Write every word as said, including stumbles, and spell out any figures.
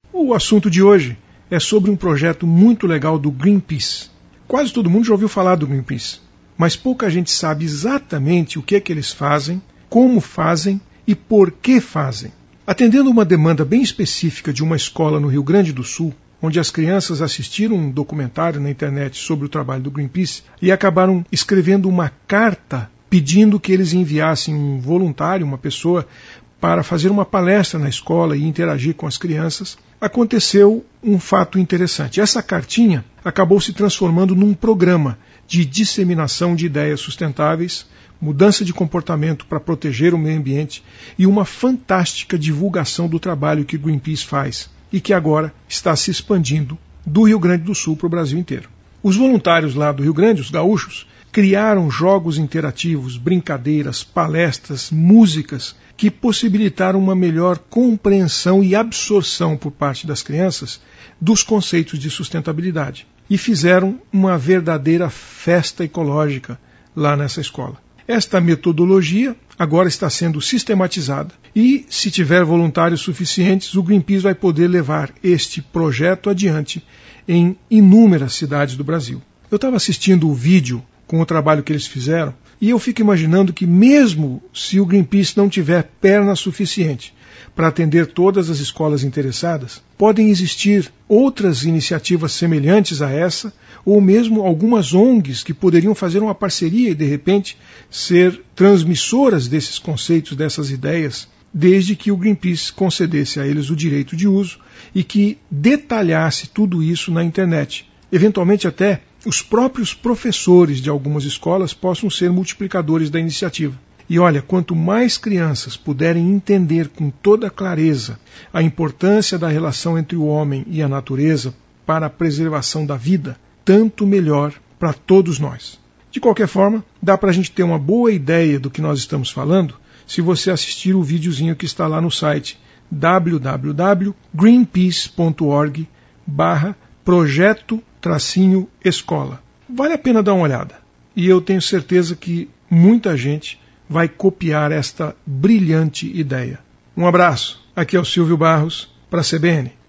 O assunto de hoje é sobre um projeto muito legal do Greenpeace. Quase todo mundo já ouviu falar do Greenpeace, mas pouca gente sabe exatamente o que é que eles fazem, como fazem e por que fazem. Atendendo uma demanda bem específica de uma escola no Rio Grande do Sul, onde as crianças assistiram um documentário na internet sobre o trabalho do Greenpeace e acabaram escrevendo uma carta pedindo que eles enviassem um voluntário, uma pessoa, para fazer uma palestra na escola e interagir com as crianças, aconteceu um fato interessante. Essa cartinha acabou se transformando num programa de disseminação de ideias sustentáveis, mudança de comportamento para proteger o meio ambiente e uma fantástica divulgação do trabalho que o Greenpeace faz e que agora está se expandindo do Rio Grande do Sul para o Brasil inteiro. Os voluntários lá do Rio Grande, os gaúchos, criaram jogos interativos, brincadeiras, palestras, músicas que possibilitaram uma melhor compreensão e absorção por parte das crianças dos conceitos de sustentabilidade e fizeram uma verdadeira festa ecológica lá nessa escola. Esta metodologia agora está sendo sistematizada e, se tiver voluntários suficientes, o Greenpeace vai poder levar este projeto adiante em inúmeras cidades do Brasil. Eu estava assistindo o vídeo com o trabalho que eles fizeram e eu fico imaginando que mesmo se o Greenpeace não tiver perna suficiente para atender todas as escolas interessadas, podem existir outras iniciativas semelhantes a essa, ou mesmo algumas O N Gs que poderiam fazer uma parceria e, de repente, ser transmissoras desses conceitos, dessas ideias, desde que o Greenpeace concedesse a eles o direito de uso e que detalhasse tudo isso na internet. Eventualmente até os próprios professores de algumas escolas possam ser multiplicadores da iniciativa. E olha, quanto mais crianças puderem entender com toda clareza a importância da relação entre o homem e a natureza para a preservação da vida, tanto melhor para todos nós. De qualquer forma, dá para a gente ter uma boa ideia do que nós estamos falando se você assistir o videozinho que está lá no site w w w ponto greenpeace ponto org barra projeto tracinho escola. Vale a pena dar uma olhada. E eu tenho certeza que muita gente vai copiar esta brilhante ideia. Um abraço. Aqui é o Silvio Barros para a C B N.